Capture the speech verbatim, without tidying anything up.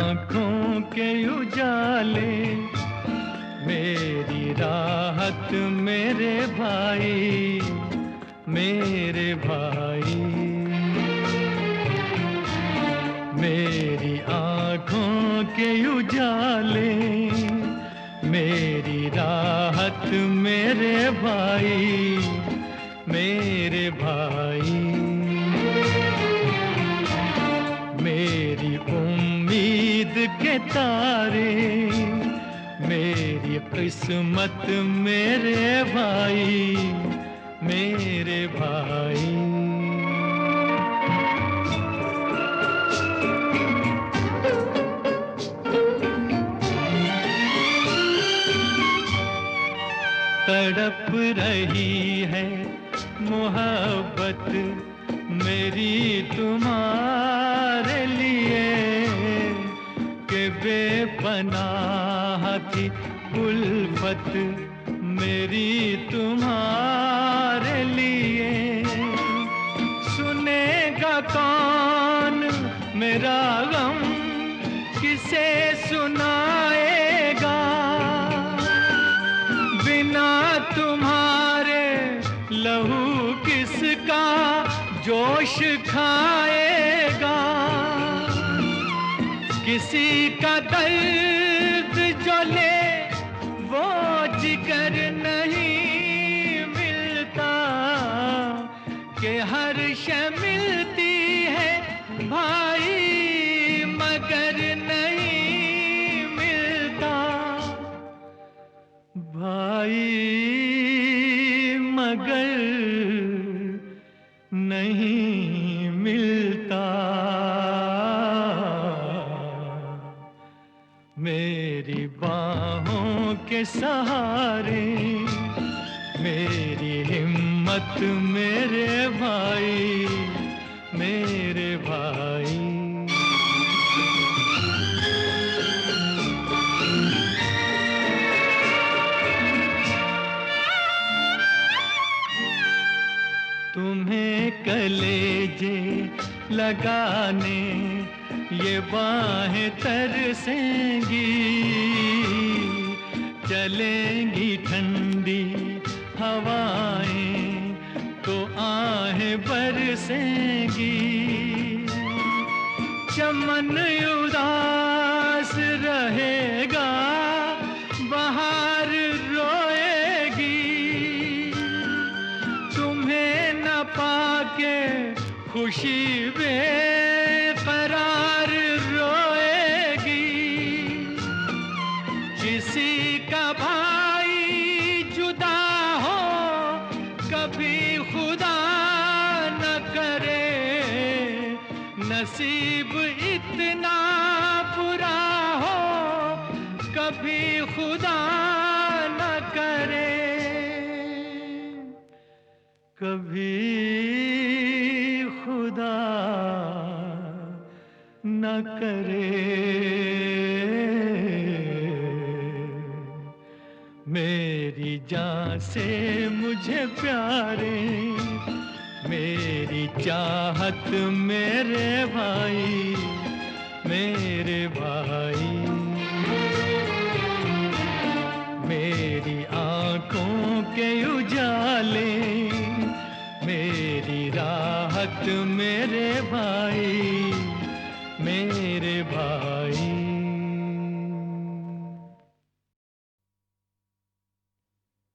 आँखों के उजाले, मेरी राहत मेरे भाई, मेरे भाई। मेरी आँखों के उजाले, मेरी राहत मेरे भाई, मेरे भाई। मेरी उम्मीद के तारे, मेरी किस्मत मेरे भाई, मेरे भाई। तड़प रही है मोहब्बत मेरी तुम्हारे लिए, कि बेपनाह थी उल्फत मेरी तुम्हारे लिए। सुनेगा कौन मेरा गम, किसे सुनाएगा, बिना तुम्हारे लहू किसका जोश खाएगा। किसी का दर्द जो ले वो जिगर नहीं मिलता, कि हर शय मिलती है भाई मगर नहीं मिलता, भाई मगर नहीं मिलता। मेरी बाहों के सहारे, मेरी हिम्मत मेरे भाई, मेरे भाई। तुम्हें कलेजे लगाने ये बाहें तरसेंगी, चलेंगी ठंडी हवाएं तो आहें बरसेंगी। चमन उदास रहेगा, बहार रोएगी, तुम्हें न पाके खुशी बेकरार रोएगी। किसी का भाई जुदा हो कभी खुदा न करे, नसीब इतना बुरा हो कभी खुदा न करे, कभी खुदा न करे। मेरी जान से मुझे प्यारे, मेरी चाहत मेरे भाई, मेरे भाई। मेरी आँखों के उजाले, मेरी राहत मेरे भाई, मेरे भाई।